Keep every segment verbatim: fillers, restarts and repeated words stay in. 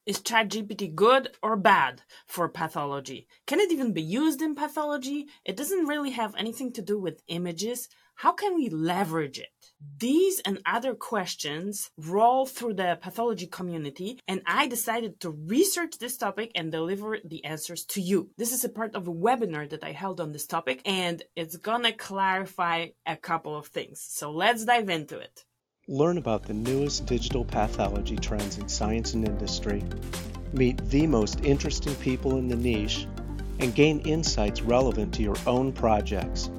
Is ChatGPT good or bad for pathology? Can it even be used in pathology? It doesn't really have anything to do with images. How can we leverage it? These and other questions roll through the pathology community, and I decided to research this topic and deliver the answers to you. This is a part of a webinar that I held on this topic, and it's gonna clarify a couple of things. So let's dive into it. Learn about the newest digital pathology trends in science and industry, meet the most interesting people in the niche, and gain insights relevant to your own projects.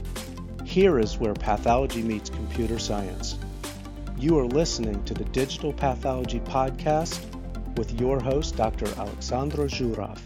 Here is where pathology meets computer science. You are listening to the Digital Pathology Podcast with your host, Doctor Alexandra Zhurov.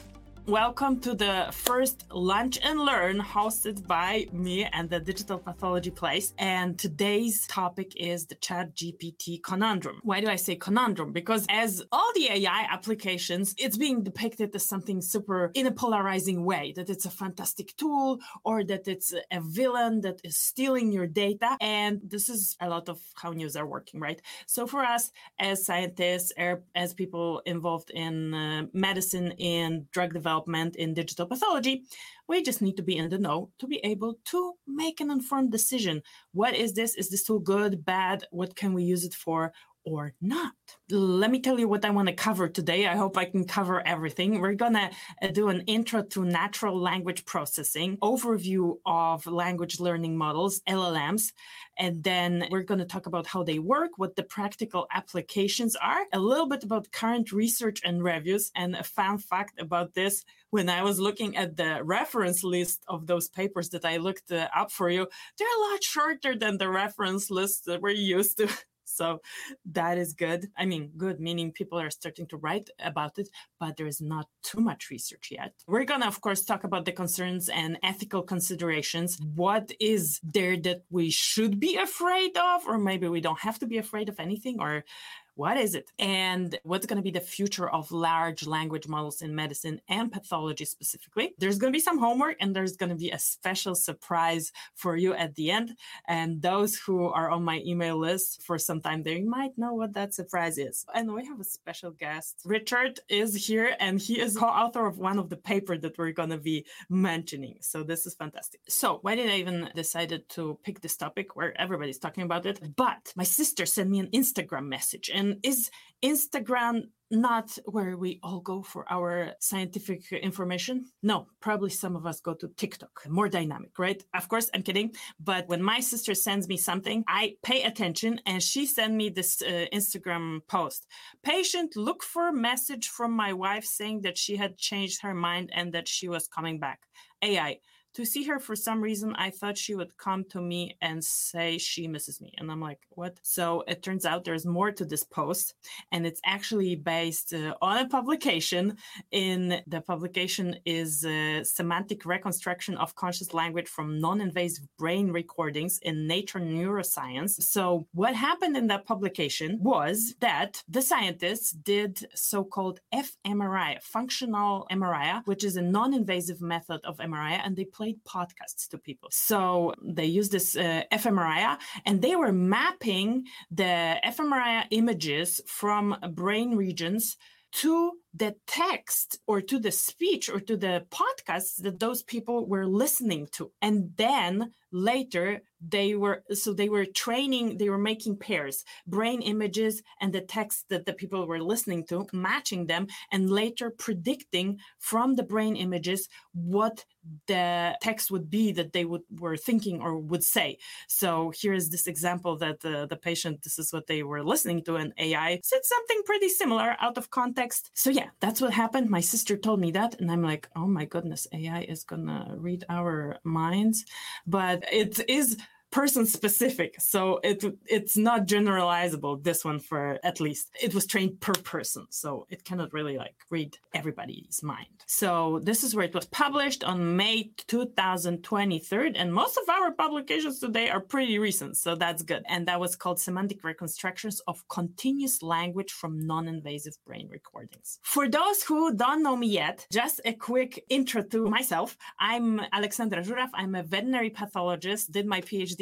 Welcome to the first Lunch and Learn hosted by me and the Digital Pathology Place. And today's topic is the ChatGPT conundrum. Why do I say conundrum? Because as all the A I applications, it's being depicted as something super in a polarizing way, that it's a fantastic tool or that it's a villain that is stealing your data. And this is a lot of how news are working, right? So for us as scientists, as people involved in uh, medicine and drug development, in digital pathology, we just need to be in the know to be able to make an informed decision. What is this? Is this tool good, bad? What can we use it for or not? Let me tell you what I want to cover today. I hope I can cover everything. We're going to do an intro to natural language processing, overview of language learning models, L L Ms, and then we're going to talk about how they work, what the practical applications are, a little bit about current research and reviews, and a fun fact about this. When I was looking at the reference list of those papers that I looked uh, up for you, they're a lot shorter than the reference list that we're used to. So that is good. I mean, good, meaning people are starting to write about it, but there is not too much research yet. We're going to, of course, talk about the concerns and ethical considerations. What is there that we should be afraid of? Or maybe we don't have to be afraid of anything, or what is it? And what's going to be the future of large language models in medicine and pathology specifically? There's going to be some homework and there's going to be a special surprise for you at the end. And those who are on my email list for some time, they might know what that surprise is. And we have a special guest. Richard is here and he is co-author of one of the papers that we're going to be mentioning. So this is fantastic. So why did I even decided to pick this topic where everybody's talking about it? But my sister sent me an Instagram message, and is Instagram not where we all go for our scientific information? No, probably some of us go to TikTok, more dynamic, right? Of course, I'm kidding. But when my sister sends me something, I pay attention, and she sent me this uh, Instagram post. Patient, look for a message from my wife saying that she had changed her mind and that she was coming back. A I. To see her for some reason, I thought she would come to me and say she misses me. And I'm like, what? So it turns out there's more to this post. And it's actually based uh, on a publication. In the publication is uh, Semantic Reconstruction of Conscious Language from Non-Invasive Brain Recordings in Nature Neuroscience. So what happened in that publication was that the scientists did so-called fMRI, functional M R I, which is a non-invasive method of M R I, and they played podcasts to people. So they used this uh, fMRI, and they were mapping the fMRI images from brain regions to the text or to the speech or to the podcasts that those people were listening to. And then later they were, so they were training, they were making pairs, brain images and the text that the people were listening to, matching them, and later predicting from the brain images what the text would be that they would were thinking or would say. So here is this example that the, the patient, this is what they were listening to, and A I said something pretty similar out of context. So yeah, that's what happened. My sister told me that, and I'm like, oh my goodness, A I is gonna read our minds. But it is person specific. So it it's not generalizable, this one, for at least. It was trained per person. So it cannot really like read everybody's mind. So this is where it was published on May two thousand twenty-three. And most of our publications today are pretty recent. So that's good. And that was called Semantic Reconstructions of Continuous Language from Non-Invasive Brain Recordings. For those who don't know me yet, just a quick intro to myself. I'm Alexandra Zhurov. I'm a veterinary pathologist, did my PhD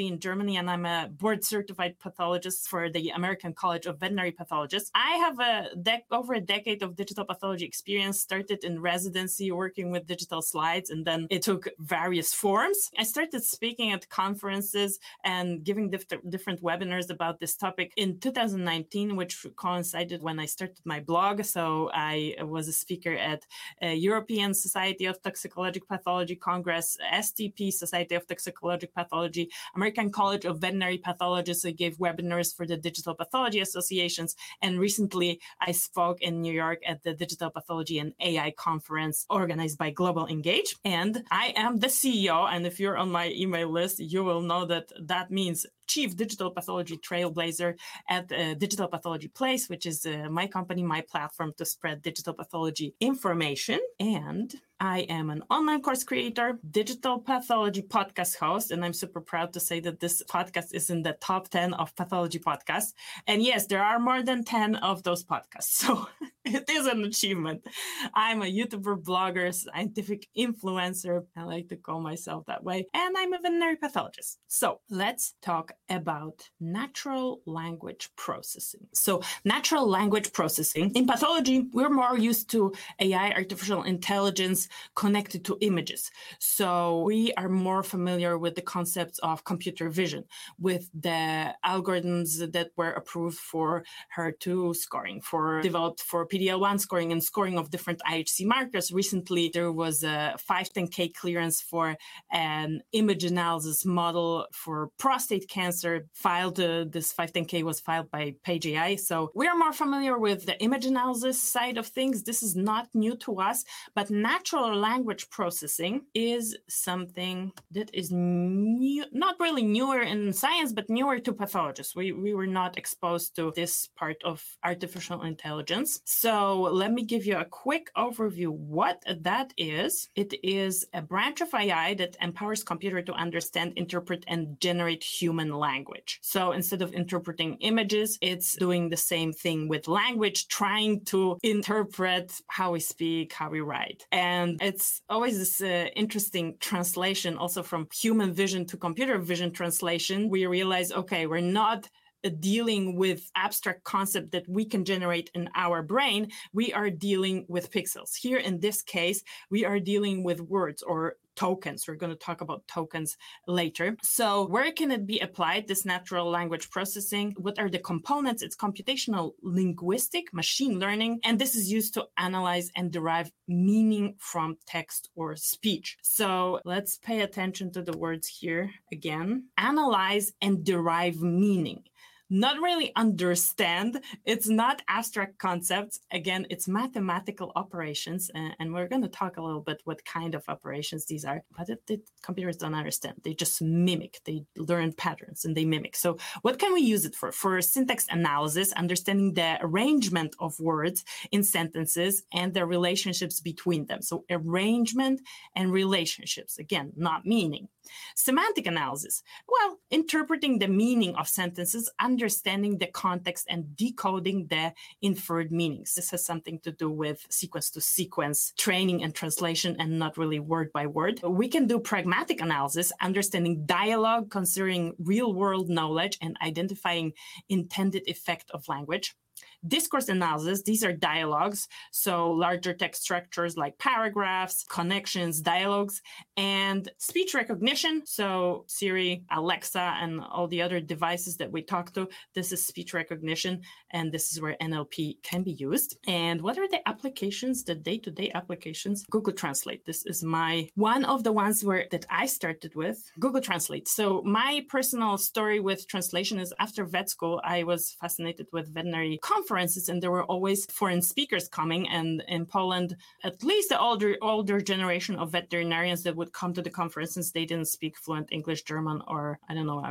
Pathology in Germany, and I'm a board-certified pathologist for the American College of Veterinary Pathologists. I have a dec- over a decade of digital pathology experience, started in residency working with digital slides, and then it took various forms. I started speaking at conferences and giving dif- different webinars about this topic in two thousand nineteen, which coincided when I started my blog. So I was a speaker at a European Society of Toxicologic Pathology Congress, S T P, Society of Toxicologic Pathology, American College of Veterinary Pathologists. I gave webinars for the Digital Pathology Associations. And recently I spoke in New York at the Digital Pathology and A I conference organized by Global Engage. And I am the C E O. And if you're on my email list, you will know that that means Chief Digital Pathology Trailblazer at uh, Digital Pathology Place, which is uh, my company, my platform to spread digital pathology information. And I am an online course creator, digital pathology podcast host, and I'm super proud to say that this podcast is in the top ten of pathology podcasts. And yes, there are more than ten of those podcasts, so it is an achievement. I'm a YouTuber, blogger, scientific influencer. I like to call myself that way. And I'm a veterinary pathologist. So let's talk about natural language processing. So natural language processing, in pathology, we're more used to A I, artificial intelligence, connected to images. So we are more familiar with the concepts of computer vision, with the algorithms that were approved for H E R two scoring, for developed for P D L one scoring and scoring of different I H C markers. Recently, there was a five ten K clearance for an image analysis model for prostate cancer. Filed, uh, this five ten K was filed by Page A I. So we are more familiar with the image analysis side of things. This is not new to us, but natural language processing is something that is new, not really newer in science, but newer to pathologists. We, we were not exposed to this part of artificial intelligence. So let me give you a quick overview what that is. It is a branch of A I that empowers computer to understand, interpret, and generate human language. So instead of interpreting images, it's doing the same thing with language, trying to interpret how we speak, how we write. And it's always this uh, interesting translation also from human vision to computer vision translation. We realize, okay, we're not dealing with abstract concept that we can generate in our brain. We are dealing with pixels. Here in this case, we are dealing with words or tokens. We're going to talk about tokens later. So where can it be applied, this natural language processing? What are the components? It's computational linguistic, machine learning, and this is used to analyze and derive meaning from text or speech. So let's pay attention to the words here again. Analyze and derive meaning. Not really understand. It's not abstract concepts. Again, it's mathematical operations. And, and we're going to talk a little bit what kind of operations these are. But it, the computers don't understand. They just mimic. They learn patterns and they mimic. So what can we use it for? For syntax analysis, understanding the arrangement of words in sentences and the relationships between them. So arrangement and relationships. Again, not meaning. Semantic analysis. Well, interpreting the meaning of sentences, understanding the context and decoding the inferred meanings. This has something to do with sequence to sequence training and translation and not really word by word. We can do pragmatic analysis, understanding dialogue, considering real world knowledge and identifying intended effect of language. Discourse analysis, these are dialogues, so larger text structures like paragraphs, connections, dialogues, and speech recognition. So Siri, Alexa, and all the other devices that we talk to, this is speech recognition, and this is where N L P can be used. And what are the applications, the day-to-day applications? Google Translate. This is my one of the ones where that I started with, Google Translate. So my personal story with translation is after vet school, I was fascinated with veterinary conferences, and there were always foreign speakers coming. And in Poland, at least the older older generation of veterinarians that would come to the conferences, they didn't speak fluent English, German, or I don't know. I was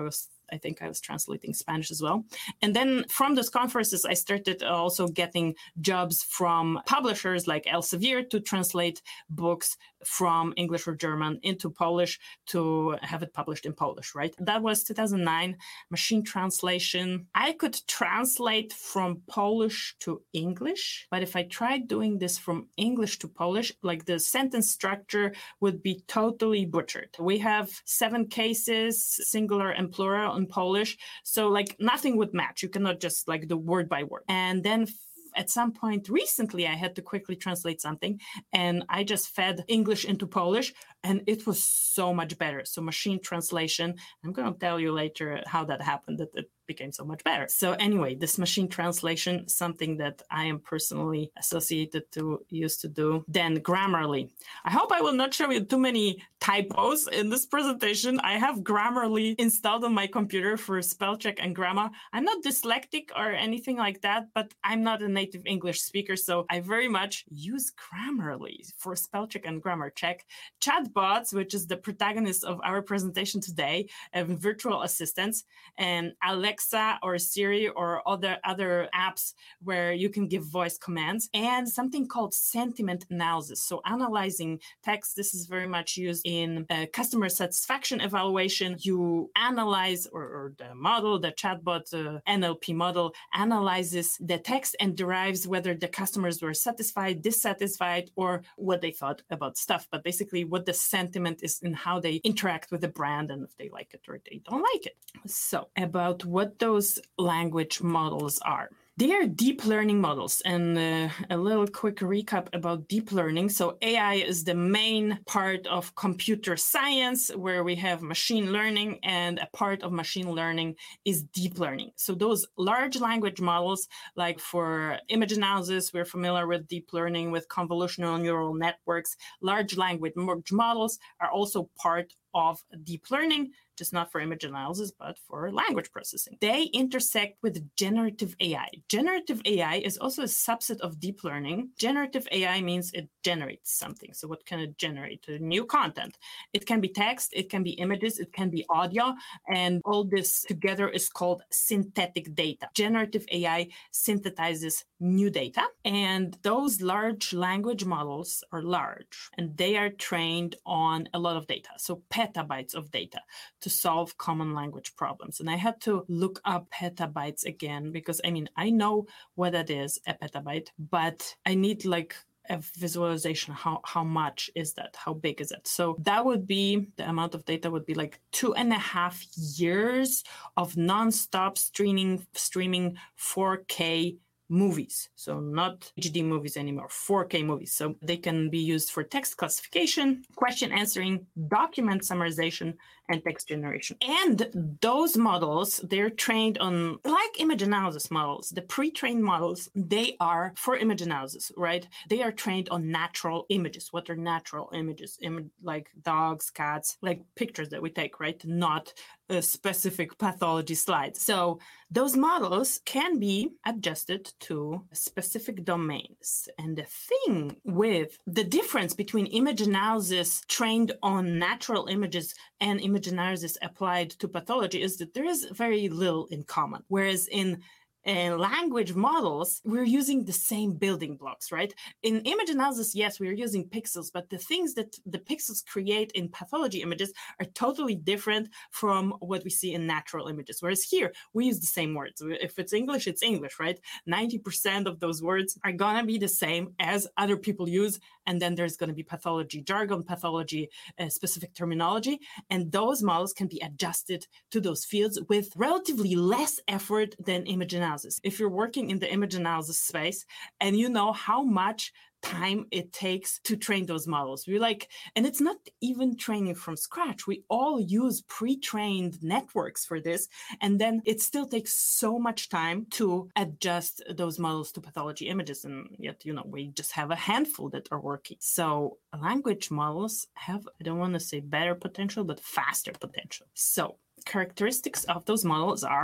I think I was translating Spanish as well. And then from those conferences, I started also getting jobs from publishers like Elsevier to translate books from English or German into Polish to have it published in Polish, right? That was two thousand nine, machine translation. I could translate from Polish to English, but if I tried doing this from English to Polish, like the sentence structure would be totally butchered. We have seven cases, singular and plural in Polish, so like nothing would match. You cannot just like do word by word. And then at some point recently, I had to quickly translate something, and I just fed English into Polish, and it was so much better. So machine translation, I'm going to tell you later how that happened, that it became so much better. So anyway, this machine translation, something that I am personally associated to, used to do. Then Grammarly. I hope I will not show you too many typos in this presentation. I have Grammarly installed on my computer for spell check and grammar. I'm not dyslexic or anything like that, but I'm not a native English speaker, so I very much use Grammarly for spell check and grammar check. Chatbots, which is the protagonist of our presentation today, and virtual assistants, and Alexa or Siri or other other apps where you can give voice commands, and something called sentiment analysis. So analyzing text, this is very much used in uh, customer satisfaction evaluation. You analyze, or, or the model, the chatbot uh, N L P model analyzes the text and derives whether the customers were satisfied, dissatisfied, or what they thought about stuff. But basically what the sentiment is in how they interact with the brand and if they like it or they don't like it. So about what those language models are. They are deep learning models, and uh, a little quick recap about deep learning. So A I is the main part of computer science, where we have machine learning, and a part of machine learning is deep learning. So those large language models, like for image analysis, we're familiar with deep learning, with convolutional neural networks. Large language models are also part of deep learning, just not for image analysis, but for language processing. They intersect with generative A I. Generative A I is also a subset of deep learning. Generative A I means it generates something. So what can it generate? New content. It can be text, it can be images, it can be audio, and all this together is called synthetic data. Generative A I synthesizes new data, and those large language models are large, and they are trained on a lot of data. So petabytes of data to solve common language problems. And I had to look up petabytes again, because I mean, I know what that is, a petabyte, but I need like a visualization. How, how much is that? How big is it? So that would be, the amount of data would be like two and a half years of nonstop streaming, streaming four K movies. So not H D movies anymore, four K movies. So they can be used for text classification, question answering, document summarization, and text generation. And those models, they're trained on, like image analysis models, the pre-trained models, they are for image analysis, right? They are trained on natural images. What are natural images? Im- like dogs, cats, like pictures that we take, right? Not a specific pathology slide. So those models can be adjusted to specific domains. And the thing with the difference between image analysis trained on natural images and image analysis applied to pathology is that there is very little in common. Whereas in And language models, we're using the same building blocks, right? In image analysis, yes, we're using pixels, but the things that the pixels create in pathology images are totally different from what we see in natural images. Whereas here, we use the same words. If it's English, it's English, right? ninety percent of those words are going to be the same as other people use. And then there's going to be pathology jargon, pathology uh, specific terminology. And those models can be adjusted to those fields with relatively less effort than image analysis. If you're working in the image analysis space and you know how much time it takes to train those models, we like, and it's not even training from scratch. We all use pre-trained networks for this. And then it still takes so much time to adjust those models to pathology images. And yet, you know, we just have a handful that are working. So language models have, I don't want to say better potential, but faster potential. So characteristics of those models are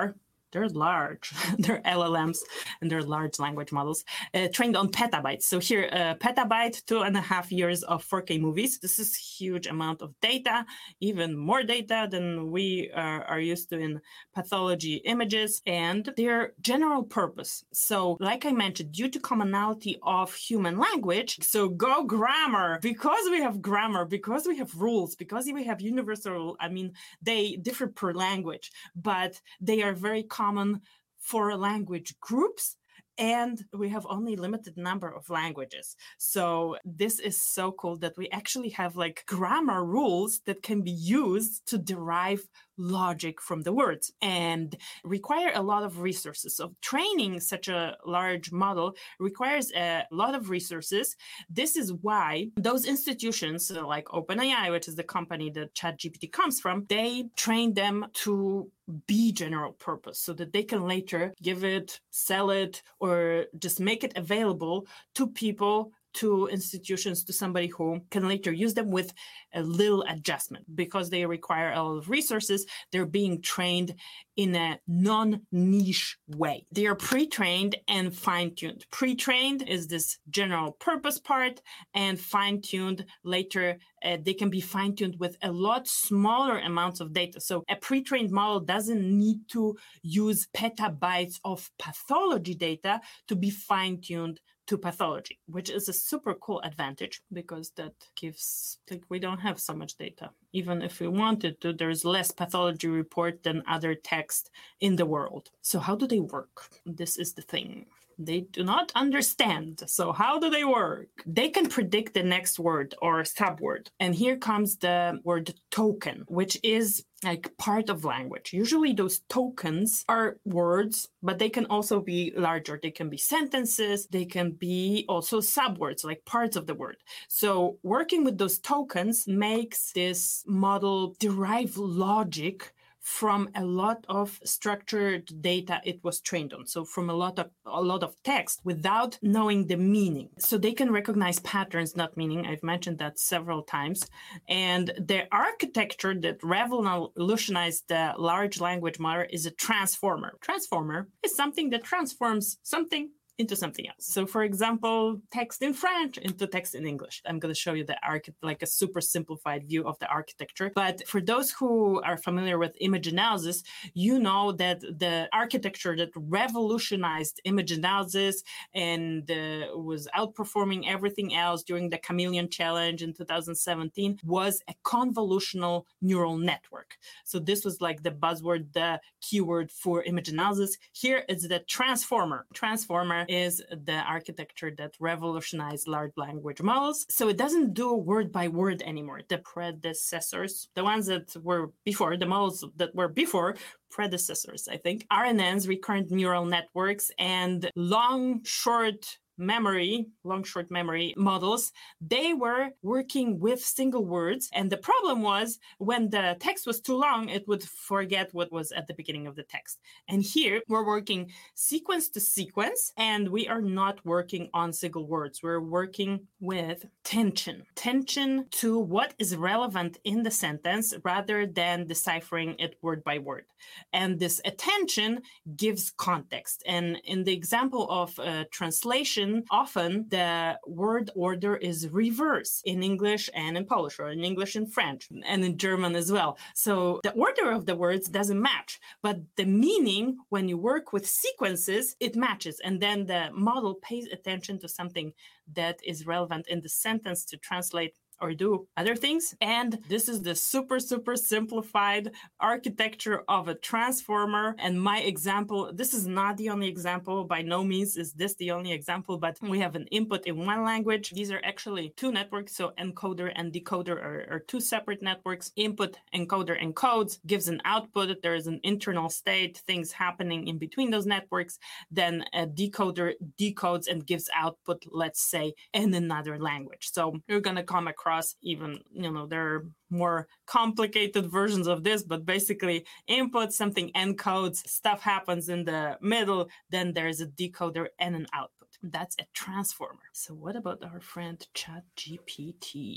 they're large. They're L L Ms and they're large language models uh, trained on petabytes. So here, uh, petabyte, two and a half years of four K movies. This is huge amount of data, even more data than we are, are used to in pathology images, and their general purpose. So like I mentioned, due to commonality of human language, so go grammar, because we have grammar, because we have rules, because we have universal, I mean, they differ per language, but they are very common for language groups. And we have only limited number of languages. So this is so cool that we actually have like grammar rules that can be used to derive logic from the words and require a lot of resources. So training such a large model requires a lot of resources. This is why those institutions like OpenAI, which is the company that ChatGPT comes from, they train them to be general purpose so that they can later give it, sell it, or just make it available to people, to institutions, to somebody who can later use them with a little adjustment. Because they require a lot of resources, they're being trained in a non-niche way. They are pre-trained and fine-tuned. Pre-trained is this general purpose part, and fine-tuned later, uh, they can be fine-tuned with a lot smaller amounts of data. So a pre-trained model doesn't need to use petabytes of pathology data to be fine-tuned to pathology, which is a super cool advantage because that gives, like, we don't have so much data. Even if we wanted to, there's less pathology report than other text in the world. So how do they work? This is the thing. They do not understand. So how do they work? They can predict the next word or subword. And here comes the word token, which is like part of language. Usually those tokens are words, but they can also be larger. They can be sentences. They can be also subwords, like parts of the word. So working with those tokens makes this model derive logic from a lot of structured data it was trained on. So from a lot of a lot of text without knowing the meaning. So they can recognize patterns, not meaning. I've mentioned that several times. And the architecture that revolutionized the large language model is a transformer. Transformer is something that transforms something into something else. So for example, text in French into text in English. I'm going to show you the archi- like a super simplified view of the architecture. But for those who are familiar with image analysis, you know that the architecture that revolutionized image analysis and uh, was outperforming everything else during the Chameleon Challenge in two thousand seventeen was a convolutional neural network. So this was like the buzzword, the keyword for image analysis. Here is the transformer. Transformer is the architecture that revolutionized large language models. So it doesn't do word by word anymore. The predecessors, the ones that were before, the models that were before, predecessors, I think, R N Ns, recurrent neural networks, and long, short memory, long short memory models, they were working with single words. And the problem was when the text was too long, it would forget what was at the beginning of the text. And here we're working sequence to sequence, and we are not working on single words. We're working with tension, tension to what is relevant in the sentence rather than deciphering it word by word. And this attention gives context. And in the example of uh, translation, often the word order is reverse in English and in Polish, or in English and French, and in German as well. So the order of the words doesn't match, but the meaning, when you work with sequences, it matches. And then the model pays attention to something that is relevant in the sentence to translate or do other things. And this is the super, super simplified architecture of a transformer. And my example, this is not the only example. By no means is this the only example, but we have an input in one language. These are actually two networks. So encoder and decoder are, are two separate networks. Input, encoder, encodes, gives an output. There is an internal state, things happening in between those networks. Then a decoder decodes and gives output, let's say, in another language. So you're going to come across even, you know, there are more complicated versions of this, but basically input, something encodes, stuff happens in the middle, then there's a decoder and an output. That's a transformer. So what about our friend ChatGPT?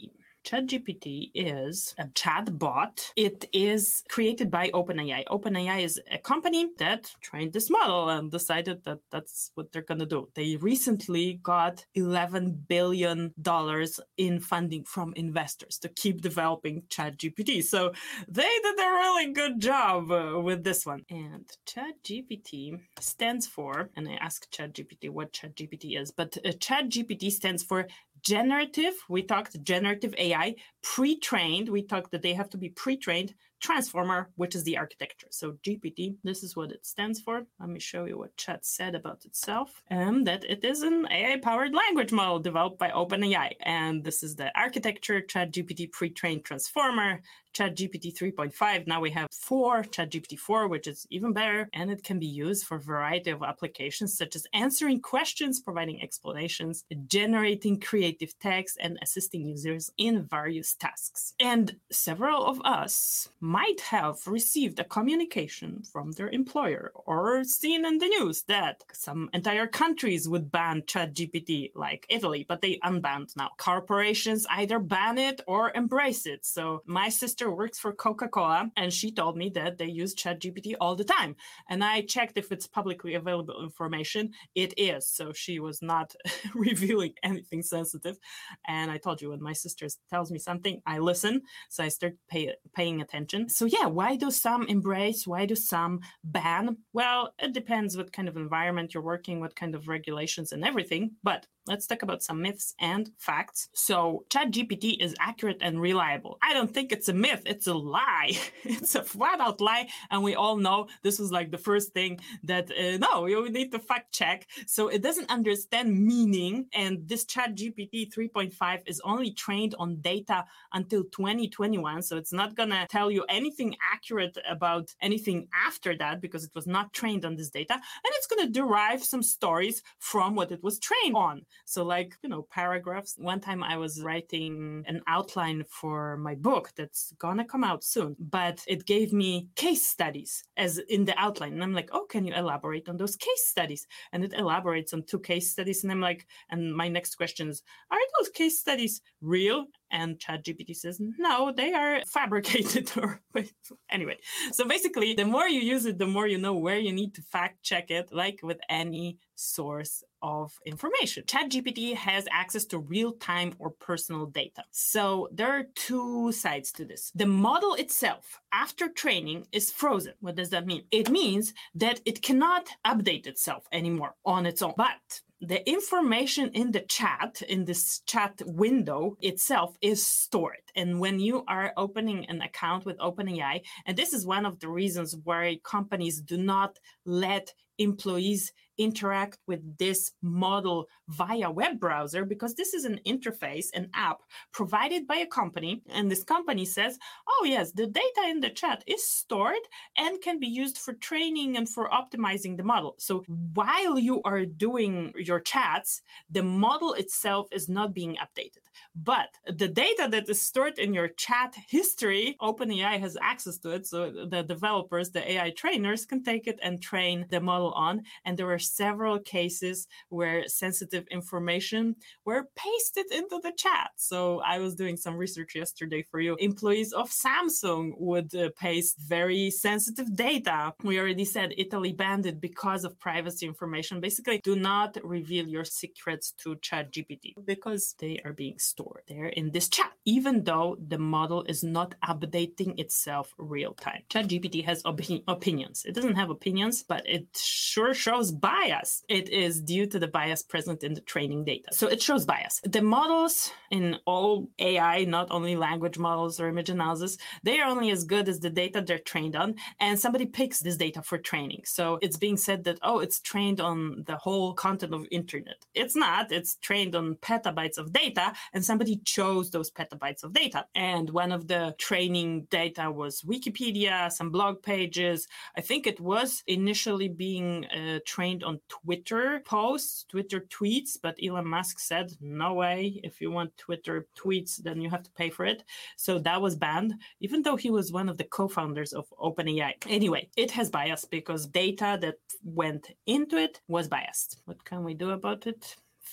ChatGPT is a chat bot. It is created by OpenAI. OpenAI is a company that trained this model and decided that that's what they're going to do. They recently got eleven billion dollars in funding from investors to keep developing ChatGPT. So they did a really good job uh, with this one. And ChatGPT stands for, and I asked ChatGPT what ChatGPT is, but uh, ChatGPT stands for generative. We talked generative A I, pre-trained. We talked that they have to be pre-trained transformer, which is the architecture. So G P T, this is what it stands for. Let me show you what Chat said about itself. Um, that it is an A I-powered language model developed by OpenAI. And this is the architecture, ChatGPT pre-trained transformer, ChatGPT three point five. Now we have four, ChatGPT four, which is even better. And it can be used for a variety of applications, such as answering questions, providing explanations, generating creative text, and assisting users in various tasks. And several of us might have received a communication from their employer or seen in the news that some entire countries would ban ChatGPT, like Italy, but they unbanned now. Corporations either ban it or embrace it. So my sister works for Coca-Cola, and she told me that they use ChatGPT all the time. And I checked if it's publicly available information. It is. So she was not revealing anything sensitive. And I told you, when my sister tells me something, I listen. So I start pay, paying attention. So yeah, why do some embrace? Why do some ban? Well, it depends what kind of environment you're working, what kind of regulations and everything. But let's talk about some myths and facts. So ChatGPT is accurate and reliable. I don't think it's a myth. It's a lie. It's a flat out lie. And we all know this was like the first thing that, uh, no, you need to fact check. So it doesn't understand meaning. And this ChatGPT three point five is only trained on data until twenty twenty-one. So it's not going to tell you anything accurate about anything after that because it was not trained on this data. And it's going to derive some stories from what it was trained on. So like, you know, paragraphs. One time I was writing an outline for my book that's gonna come out soon, but it gave me case studies as in the outline. And I'm like, oh, can you elaborate on those case studies? And it elaborates on two case studies. And I'm like, and my next question is, are those case studies real? And ChatGPT says, no, they are fabricated. Or anyway, so basically, the more you use it, the more you know where you need to fact check it, like with any source of information. ChatGPT has access to real-time or personal data. So there are two sides to this. The model itself, after training, is frozen. What does that mean? It means that it cannot update itself anymore on its own. But the information in the chat, in this chat window itself, is stored. And when you are opening an account with OpenAI, and this is one of the reasons why companies do not let employees interact with this model via web browser, because this is an interface, an app provided by a company. And this company says, oh yes, the data in the chat is stored and can be used for training and for optimizing the model. So while you are doing your chats, the model itself is not being updated. But the data that is stored in your chat history, OpenAI has access to it. So the developers, the A I trainers, can take it and train the model on. And there were several cases where sensitive information were pasted into the chat. So I was doing some research yesterday for you. Employees of Samsung would uh, paste very sensitive data. We already said Italy banned it because of privacy information. Basically, do not reveal your secrets to ChatGPT because they are being stored there in this chat, even though the model is not updating itself real time. ChatGPT has op- opinions. It doesn't have opinions, but it sure shows bias. It is due to the bias present in the training data. So it shows bias. The models in all A I, not only language models or image analysis, they are only as good as the data they're trained on. And somebody picks this data for training. So it's being said that, oh, it's trained on the whole content of internet. It's not. It's trained on petabytes of data, and somebody chose those petabytes of data. And one of the training data was Wikipedia, some blog pages. I think it was initially being uh, trained on Twitter posts, Twitter tweets, but Elon Musk said, no way. If you want Twitter tweets, then you have to pay for it. So that was banned, even though he was one of the co-founders of OpenAI. Anyway, it has bias because data that went into it was biased. What can we do about it?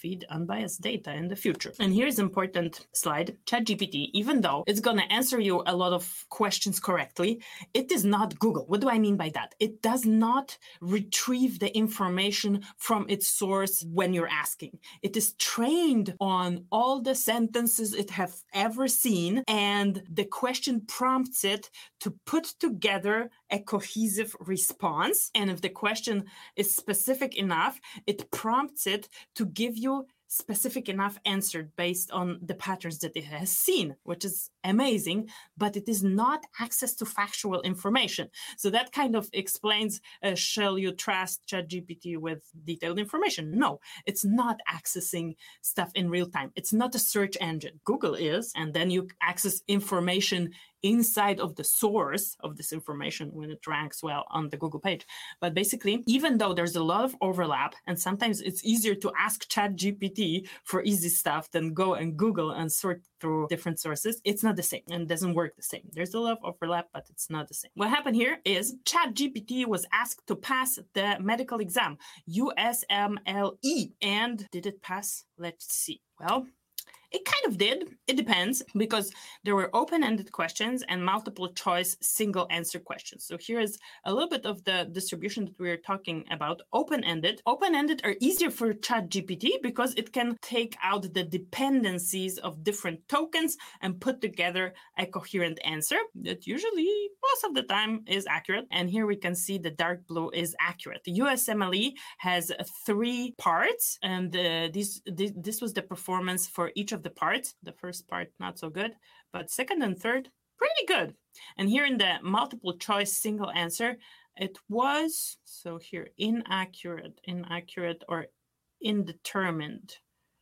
feed unbiased data in the future. And here's an important slide. ChatGPT, even though it's going to answer you a lot of questions correctly, it is not Google. What do I mean by that? It does not retrieve the information from its source when you're asking. It is trained on all the sentences it has ever seen, and the question prompts it to put together a cohesive response. And if the question is specific enough, it prompts it to give you specific enough answer based on the patterns that it has seen, which is amazing, but it is not access to factual information. So that kind of explains, uh, shall you trust ChatGPT with detailed information? No, it's not accessing stuff in real time. It's not a search engine. Google is, and then you access information inside of the source of this information when it ranks well on the Google page. But basically, even though there's a lot of overlap, and sometimes it's easier to ask ChatGPT for easy stuff than go and Google and sort through different sources, it's not the same and doesn't work the same. There's a lot of overlap, but it's not the same. What happened here is ChatGPT was asked to pass the medical exam, U S M L E. And did it pass? Let's see. Well, it kind of did. It depends, because there were open-ended questions and multiple choice single answer questions. So here is a little bit of the distribution that we are talking about. Open-ended. Open-ended are easier for ChatGPT because it can take out the dependencies of different tokens and put together a coherent answer that usually most of the time is accurate. And here we can see the dark blue is accurate. The U S M L E has three parts, and uh, this, this this was the performance for each of the parts. The first part, not so good, but second and third, pretty good. And here in the multiple choice single answer, it was, so here, inaccurate, inaccurate, or indeterminate.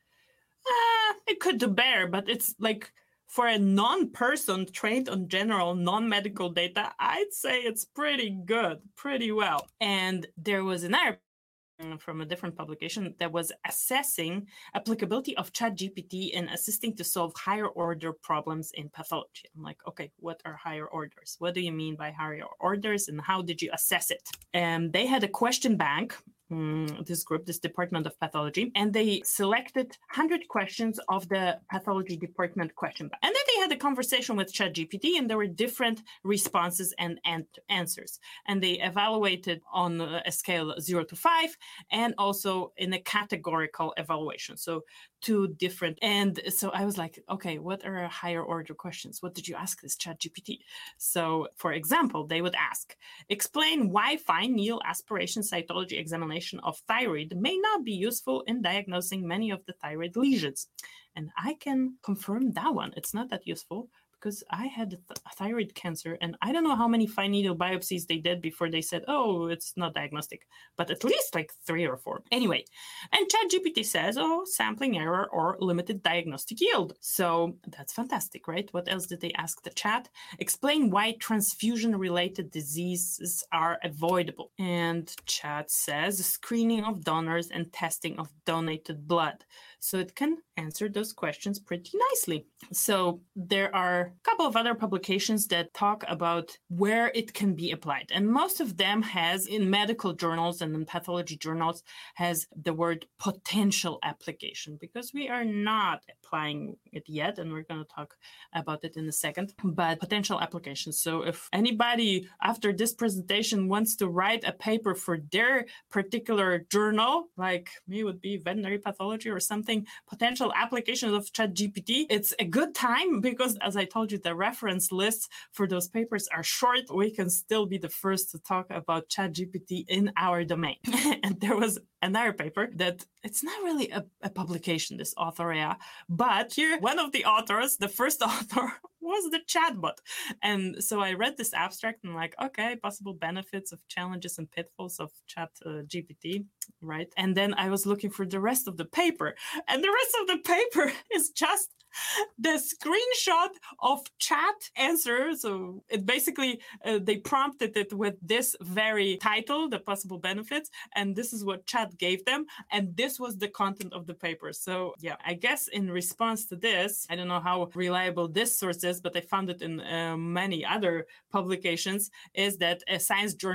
Uh, it could do better, but it's like, for a non-person trained on general non-medical data, I'd say it's pretty good, pretty well. And there was another from a different publication that was assessing applicability of ChatGPT in assisting to solve higher order problems in pathology. I'm like, okay, what are higher orders? What do you mean by higher orders, and how did you assess it? And they had a question bank, um, this group, this department of pathology, and they selected one hundred questions of the pathology department question bank. And then they had a conversation with ChatGPT, and there were different responses and, and answers. And they evaluated on a scale zero to five, and also in a categorical evaluation. So two different. And so I was like, okay, what are higher order questions? What did you ask this ChatGPT? So for example, they would ask, explain why fine needle aspiration cytology examination of thyroid may not be useful in diagnosing many of the thyroid lesions. And I can confirm that one. It's not that useful, because I had th- thyroid cancer, and I don't know how many fine needle biopsies they did before they said, oh, it's not diagnostic, but at least like three or four. Anyway, and ChatGPT says, oh, sampling error or limited diagnostic yield. So that's fantastic, right? What else did they ask the chat? Explain why transfusion-related diseases are avoidable. And chat says screening of donors and testing of donated blood. So it can answer those questions pretty nicely. So there are a couple of other publications that talk about where it can be applied. And most of them has, in medical journals and in pathology journals, has the word potential application, because we are not applying it yet. And we're going to talk about it in a second, but potential application. So if anybody after this presentation wants to write a paper for their particular journal, like me would be veterinary pathology or something, potential applications of ChatGPT, it's a good time, because as I told you, the reference lists for those papers are short. We can still be the first to talk about ChatGPT in our domain. And there was another paper that it's not really a, a publication, this author, yeah, but here one of the authors, the first author, was the chatbot. And so I read this abstract and I'm like, okay, possible benefits of challenges and pitfalls of chat uh, G P T, right? And then I was looking for the rest of the paper, and the rest of the paper is just the screenshot of chat answer. So it basically, uh, they prompted it with this very title, the possible benefits, and this is what chat gave them. And this was the content of the paper. So yeah, I guess in response to this, I don't know how reliable this source is, but I found it in uh, many other publications, is that a science journal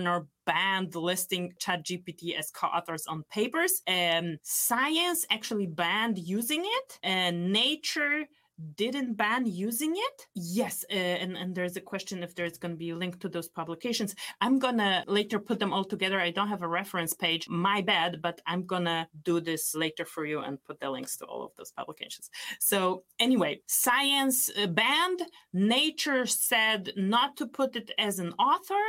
banned listing ChatGPT as co-authors on papers. And Science actually banned using it, and Nature didn't ban using it. Yes, uh, and, and there's a question if there's going to be a link to those publications. I'm going to later put them all together. I don't have a reference page, my bad, but I'm going to do this later for you and put the links to all of those publications. So anyway, Science uh, banned, Nature said not to put it as an author,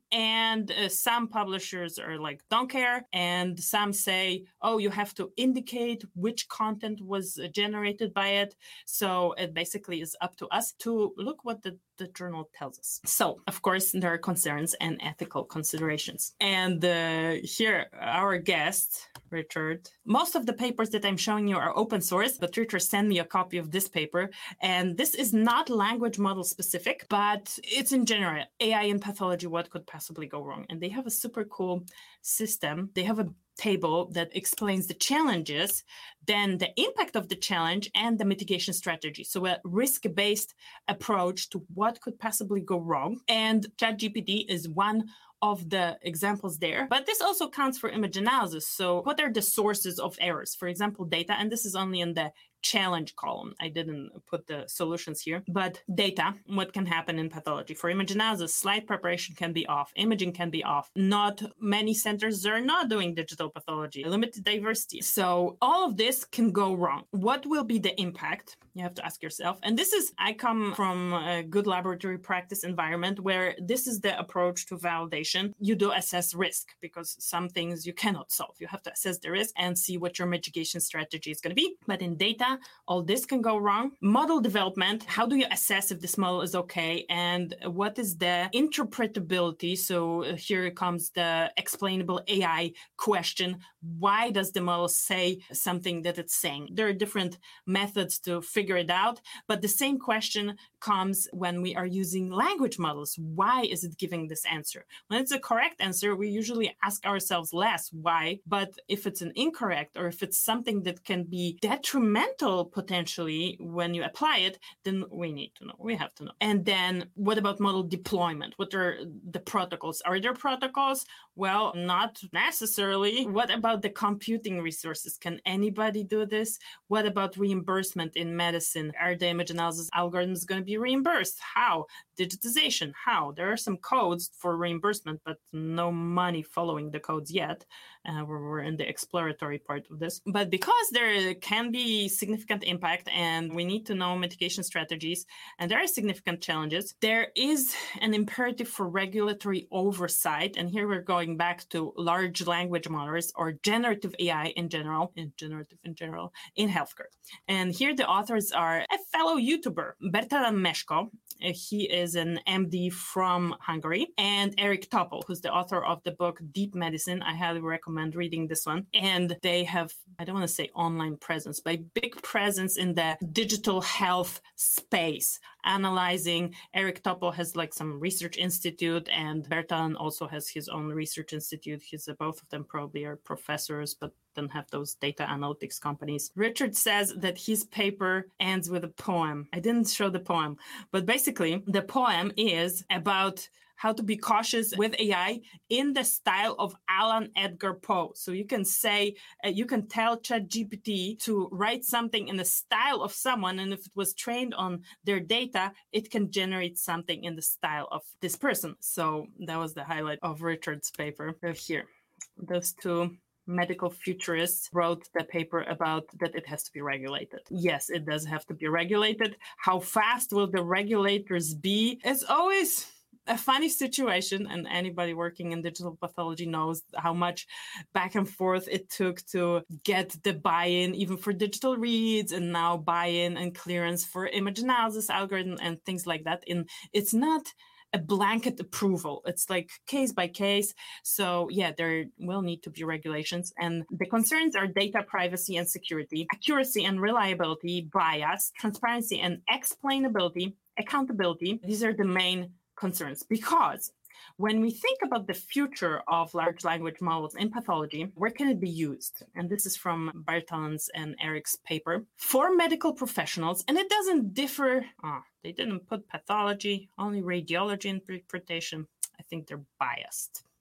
and uh, some publishers are like, don't care, and some say, oh, you have to indicate which content was uh, generated by it. So So it basically is up to us to look what the, the journal tells us. So, of course, there are concerns and ethical considerations. And uh, here, our guest, Richard, most of the papers that I'm showing you are open source, but Richard sent me a copy of this paper. And this is not language model specific, but it's in general, A I in pathology, what could possibly go wrong? And they have a super cool system. They have a table that explains the challenges, then the impact of the challenge, and the mitigation strategy. So a risk-based approach to what could possibly go wrong. And ChatGPT is one of the examples there. But this also counts for image analysis. So what are the sources of errors? For example, data, and this is only in the challenge column. I didn't put the solutions here, but data, what can happen in pathology. For image analysis, slide preparation can be off, imaging can be off. Not many centers are not doing digital pathology, limited diversity. So all of this can go wrong. What will be the impact? You have to ask yourself. And this is, I come from a good laboratory practice environment where this is the approach to validation. You do assess risk because some things you cannot solve. You have to assess the risk and see what your mitigation strategy is going to be. But in data, all this can go wrong. Model development, how do you assess if this model is okay? And what is the interpretability? So here comes the explainable A I question. Why does the model say something that it's saying? There are different methods to figure it out, but the same question comes when we are using language models. Why is it giving this answer? When it's a correct answer, we usually ask ourselves less why, but if it's an incorrect or if it's something that can be detrimental potentially when you apply it, then we need to know. We have to know. And then what about model deployment? What are the protocols? Are there protocols? Well, not necessarily. What about the computing resources? Can anybody do this? What about reimbursement in medicine? Are the image analysis algorithms going to be reimbursed? How? Digitization? How? There are some codes for reimbursement, but no money following the codes yet. Uh, we're, we're in the exploratory part of this. But because there can be significant impact and we need to know mitigation strategies, and there are significant challenges, there is an imperative for regulatory oversight. And here we're going back to large language models or generative A I in general, in generative in general, in healthcare. And here the authors are a fellow YouTuber, Bertalan Meszko. He is an M D from Hungary, and Eric Topol, who's the author of the book Deep Medicine. I highly recommend reading this one. And they have, I don't want to say online presence, but a big presence in the digital health space, analyzing. Eric Topol has like some research institute, and Bertalan also has his own research institute. He's uh, both of them probably are professors, but don't have those data analytics companies. Richard says that his paper ends with a poem. I didn't show the poem, but basically the poem is about how to be cautious with A I in the style of Alan Edgar Poe. So you can say, uh, you can tell ChatGPT to write something in the style of someone, and if it was trained on their data, it can generate something in the style of this person. So that was the highlight of Richard's paper. Uh, here, those two medical futurists wrote the paper about that it has to be regulated. Yes, it does have to be regulated. How fast will the regulators be? It's always a funny situation, and anybody working in digital pathology knows how much back and forth it took to get the buy-in, even for digital reads, and now buy-in and clearance for image analysis algorithm and things like that. And it's not a blanket approval. It's like case by case. So yeah, there will need to be regulations. And the concerns are data privacy and security, accuracy and reliability, bias, transparency and explainability, accountability. These are the main concerns, because when we think about the future of large language models in pathology, where can it be used? And this is from Bertalan's and Eric's paper. For medical professionals, and it doesn't differ, oh, they didn't put pathology, only radiology interpretation. I think they're biased.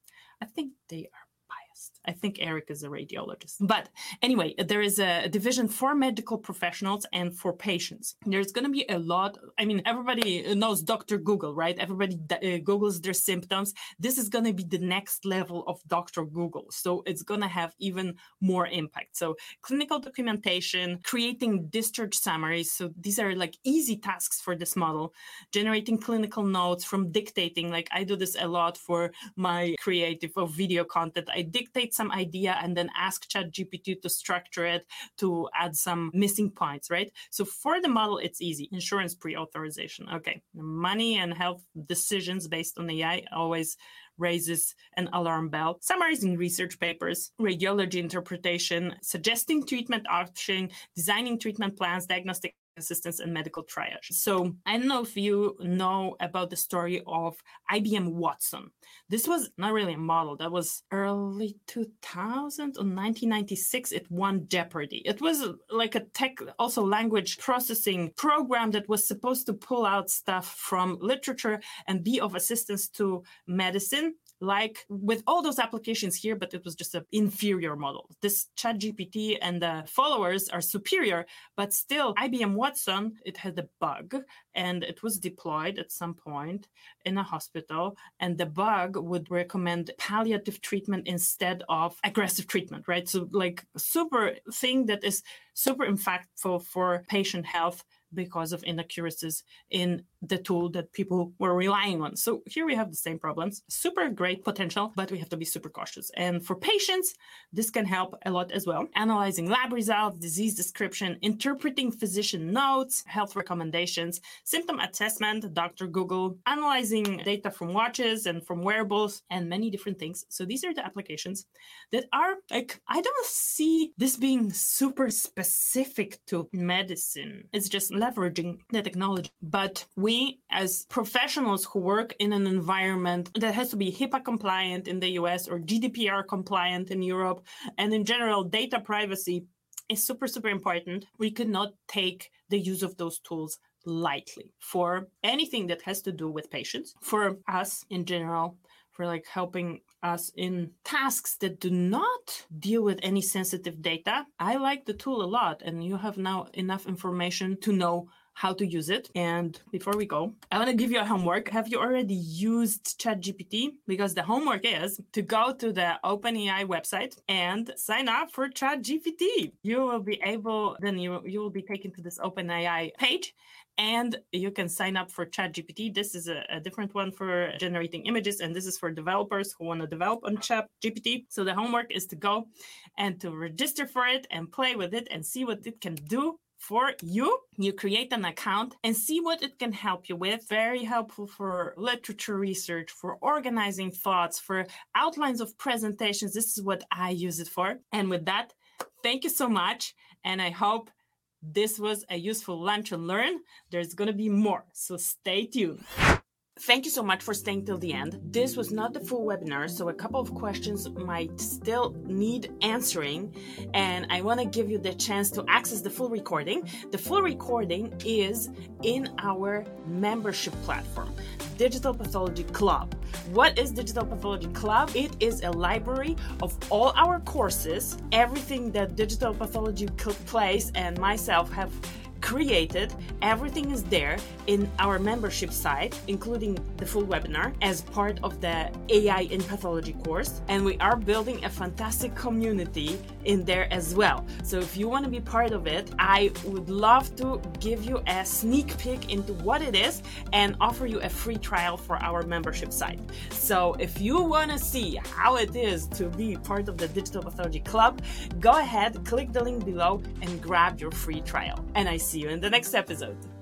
I think they are biased. I think Eric is a radiologist. But anyway, there is a division for medical professionals and for patients. There's going to be a lot. I mean, everybody knows Doctor Google, right? Everybody uh, Googles their symptoms. This is going to be the next level of Doctor Google. So it's going to have even more impact. So clinical documentation, creating discharge summaries. So these are like easy tasks for this model. Generating clinical notes from dictating. Like I do this a lot for my creative or video content. I dictate some idea and then ask ChatGPT to structure it, to add some missing points, right? So for the model, it's easy. Insurance pre-authorization. Okay. Money and health decisions based on A I always raises an alarm bell. Summarizing research papers, radiology interpretation, suggesting treatment option, designing treatment plans, diagnostic assistance, and medical triage. So I don't know if you know about the story of I B M Watson. This was not really a model. That was early two thousand or nineteen ninety-six. It won Jeopardy. It was like a tech, also language processing program that was supposed to pull out stuff from literature and be of assistance to medicine, like with all those applications here, but it was just an inferior model. This ChatGPT and the followers are superior, but still I B M Watson, it had a bug and it was deployed at some point in a hospital, and the bug would recommend palliative treatment instead of aggressive treatment, right? So like super thing that is super impactful for patient health because of inaccuracies in the tool that people were relying on. So here we have the same problems, super great potential, but we have to be super cautious. And for patients, this can help a lot as well. Analyzing lab results, disease description, interpreting physician notes, health recommendations, symptom assessment, Doctor Google, analyzing data from watches and from wearables, and many different things. So these are the applications that are like, I don't see this being super specific to medicine. It's just leveraging the technology. But we, as professionals who work in an environment that has to be HIPAA compliant in the U S or G D P R compliant in Europe, and in general, data privacy is super, super important. We could not take the use of those tools lightly for anything that has to do with patients, for us in general, for like helping us in tasks that do not deal with any sensitive data. I like the tool a lot, and you have now enough information to know how to use it. And before we go, I want to give you a homework. Have you already used ChatGPT? Because the homework is to go to the OpenAI website and sign up for ChatGPT. You will be able, then you, you will be taken to this OpenAI page, and you can sign up for ChatGPT. This is a, a different one for generating images, and this is for developers who want to develop on ChatGPT. So the homework is to go and to register for it and play with it and see what it can do for you. You create an account and see what it can help you with. Very helpful for literature research, for organizing thoughts, for outlines of presentations. This is what I use it for. And with that, thank you so much. And I hope this was a useful lunch and learn. There's going to be more, so stay tuned. Thank you so much for staying till the end. This was not the full webinar, so a couple of questions might still need answering, and I want to give you the chance to access the full recording. The full recording is in our membership platform, Digital Pathology Club. What is Digital Pathology Club? It is a library of all our courses, everything that Digital Pathology Place and myself have created. Everything is there in our membership site, including the full webinar as part of the A I in Pathology course. And we are building a fantastic community in there as well. So if you want to be part of it, I would love to give you a sneak peek into what it is and offer you a free trial for our membership site. So if you want to see how it is to be part of the Digital Pathology Club, go ahead, click the link below and grab your free trial. And I see you in the next episode.